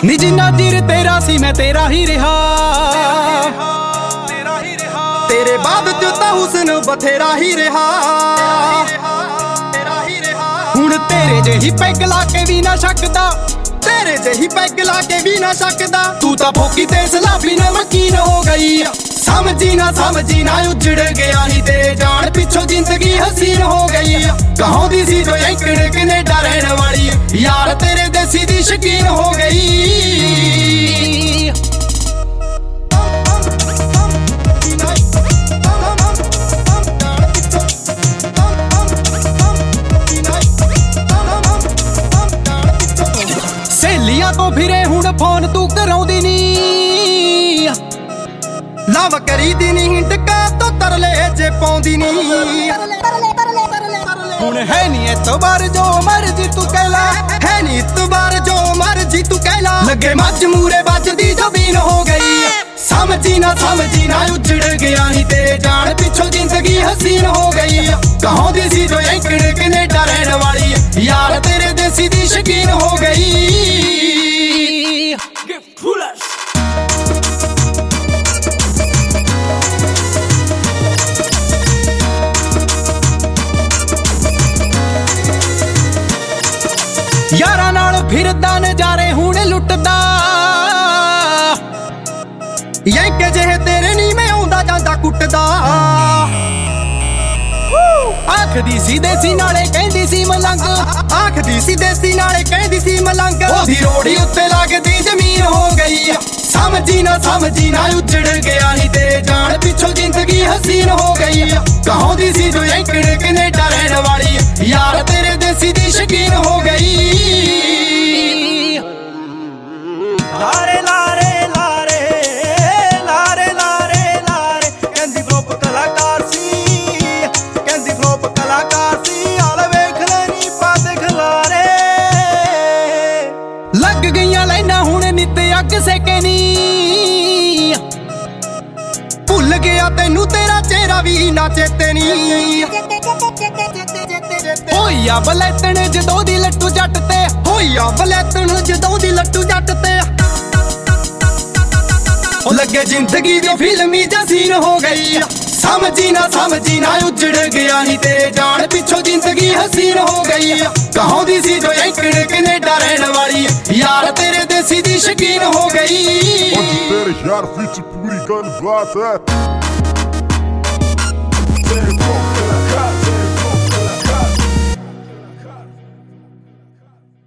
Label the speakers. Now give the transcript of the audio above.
Speaker 1: ਨੀ ਜਿੰਨਾ ਚਿਰ ਤੇਰਾ ਸੀ ਮੈਂ ਤੇਰਾ ਹੀ ਰਿਹਾ,
Speaker 2: ਤੇਰੇ ਬਾਅਦ ਚ ਤਾਂ ਹੁਸਨ ਬਥੇਰਾ ਹੀ ਰਿਹਾ।
Speaker 1: ਹੁਣ ਤੇਰੇ ਜਿਹੀ ਪੈਗ ਲਾ ਕੇ ਵੀ ਨਾ ਸਕਦਾ,
Speaker 2: ਤੇਰੇ ਜਿਹੀ ਪੈਗ ਲਾ ਕੇ ਵੀ ਨਾ ਸਕਦਾ।
Speaker 1: ਤੂੰ ਤਾਂ ਫੋਕੀ ਤੇ ਸਲਾਬੀ ਨਮਕੀਨ ਹੋ ਗਈ।
Speaker 2: ਸਮਝੀ ਨਾ ਉਜੜ ਗਿਆ ਨੀ ਤੇਰੇ ਜਾਣ ਪਿੱਛੋਂ ਜ਼ਿੰਦਗੀ ਹਸੀਨ ਹੋ ਗਈ। ਕਹਾਉਂਦੀ ਸੀ ਜੋ ਐਂਕੜ ਕੈਨੇਡਾ ਰਹਿਣ ਵਾਲੀ, ਯਾਰ ਤੇਰੇ ਦੇਸੀ ਦੀ ਸ਼ਕੀਨ ਹੋ ਗਈ।
Speaker 1: ਸਹੇਲੀਆਂ ਤੋਂ ਫਿਰੇ ਹੁਣ ਫੋਨ ਤੂੰ ਕਰਾਉਂਦੀ ਨੀ,
Speaker 2: ਲਵ ਕਰੀਦੀ ਨੀ ਟਕਾ ਤੋਂ ਤਰਲੇ ਜੇ ਪਾਉਂਦੀ ਨੀ।
Speaker 1: ਹੁਣ ਹੈ ਨੀ ਇਤਬਾਰ ਜੋ ਮਰਜੀ ਤੂੰ ਕਹਿ ਲਾ,
Speaker 2: ਹੈ ਨੀ ਇਤਬਾਰ ਜੋ ਮਰਜੀ ਤੂੰ ਕਹਿ ਲਾ।
Speaker 1: ਲੱਗੇ ਮੱਝ ਮੂਰੇ ਵੱਜਦੀ ਜ਼ਮੀਨ ਹੋ ਗਈ।
Speaker 2: ਸਮਝੀ ਨਾ ਉਜੜ ਗਿਆ ਨੀ ਤੇਰੇ ਜਾਣ ਪਿੱਛੋਂ ਜ਼ਿੰਦਗੀ ਹਸੀਨ ਹੋ ਗਈ। ਕਹਾਉਂਦੀ ਸੀ ਜੋ ਐਂਕੜ ਕੈਨੇਡਾ ਰਹਿਣ ਵਾਲੀ, ਯਾਰ ਤੇਰੇ ਦੇਸੀ ਦੀ ਸ਼ਕੀਨ ਹੋ ਗਈ।
Speaker 1: ਯਾਰਾਂ ਨਾਲ ਫਿਰਦਾ ਨਜ਼ਾਰੇ ਹੁਣ ਲੁੱਟਦਾ,
Speaker 2: ਯੈਂਕੇ ਜਿਹੇ ਤੇਰੇ ਨੀ ਮੈਂ ਆਉਂਦਾ ਜਾਂਦਾ ਕੁੱਟਦਾ।
Speaker 1: ਆਖਦੀ ਸੀ ਦੇਸੀ ਨਾਲੇ ਕਹਿੰਦੀ ਸੀ ਮਲੰਗ,
Speaker 2: ਆਖਦੀ ਸੀ ਦੇਸੀ ਨਾਲੇ ਕਹਿੰਦੀ ਸੀ ਮਲੰਗ।
Speaker 1: ਉਹਦੀ ਰੋੜੀ ਉੱਤੇ ਲੱਗਦੀ ਜ਼ਮੀਨ ਹੋ ਗਈ।
Speaker 2: ਸਮਝੀ ਨਾ ਉਜੜ ਗਿਆ ਨੀ ਤੇਰੇ ਜਾਣ ਪਿੱਛੋਂ ਜ਼ਿੰਦਗੀ ਹਸੀਨ ਹੋ ਗਈ। ਕਹਾਉਂਦੀ ਸੀ ਜੋ ਐਂਕੜ ਕੈਨੇਡਾ ਰਹਿਣ ਵਾਲੀ, ਯਾਰ ਤੇਰੇ ਦੇਸੀ ਦੀ ਸ਼ਕੀਨ ਹੋ ਗਈ।
Speaker 3: ਲਾਰੇ ਲਾਰੇ ਲਾਰੇ ਲਾਰੇ ਲਾਰੇ ਲਾਰੇ, ਕਹਿੰਦੀ ਫਲੋਪ ਕਲਾਕਾਰ ਸੀ, ਕਹਿੰਦੀ ਫਲੋਪ ਕਲਾਕਾਰ ਸੀ। ਆਲ ਵੇਖ ਲੈਣੀ ਪਾ ਦੇਖ ਲਾਰੇ,
Speaker 1: ਲੱਗ ਗਈਆਂ ਲਾਈਨਾਂ ਹੁਣ ਨਿੱਤ ਅੱਗ ਸੇਕੇ ਨੀ।
Speaker 2: ਭੁੱਲ ਗਿਆ ਤੈਨੂੰ ਤੇਰਾ ਚਿਹਰਾ ਵੀ ਨਾ ਚੇਤੇ ਨੀ।
Speaker 1: ਹੋਈ ਆ ਬਲੈਤਣ ਜਦੋਂ ਦੀ ਲੱਟੂ ਜੱਟ ਤੇ,
Speaker 2: ਹੋਈ ਆ ਬਲੈਤਣ ਜਦੋਂ ਦੀ ਲੱਟੂ ਜੱਟ ਤੇ। ਉਹ ਲੱਗੇ ਜ਼ਿੰਦਗੀ ਦੀ ਫਿਲਮੀ ਜਸੀਨ ਹੋ ਗਈ। ਸਮਝੀ ਨਾ ਉਜੜ ਗਿਆ ਨੀ ਤੇਰੇ ਜਾਣ ਪਿੱਛੋਂ ਜ਼ਿੰਦਗੀ ਹਸੀਨ ਹੋ ਗਈ। ਕਹਾਉਂਦੀ ਸੀ ਜੋ ਐਂਕੜ ਕੈਨੇਡਾ ਰਹਿਣ ਵਾਲੀ, ਯਾਰ ਤੇਰੇ ਦੇਸੀ ਦੀ ਸ਼ਕੀਨ ਹੋ ਗਈ।
Speaker 4: Onde ter já fiz puri canvas,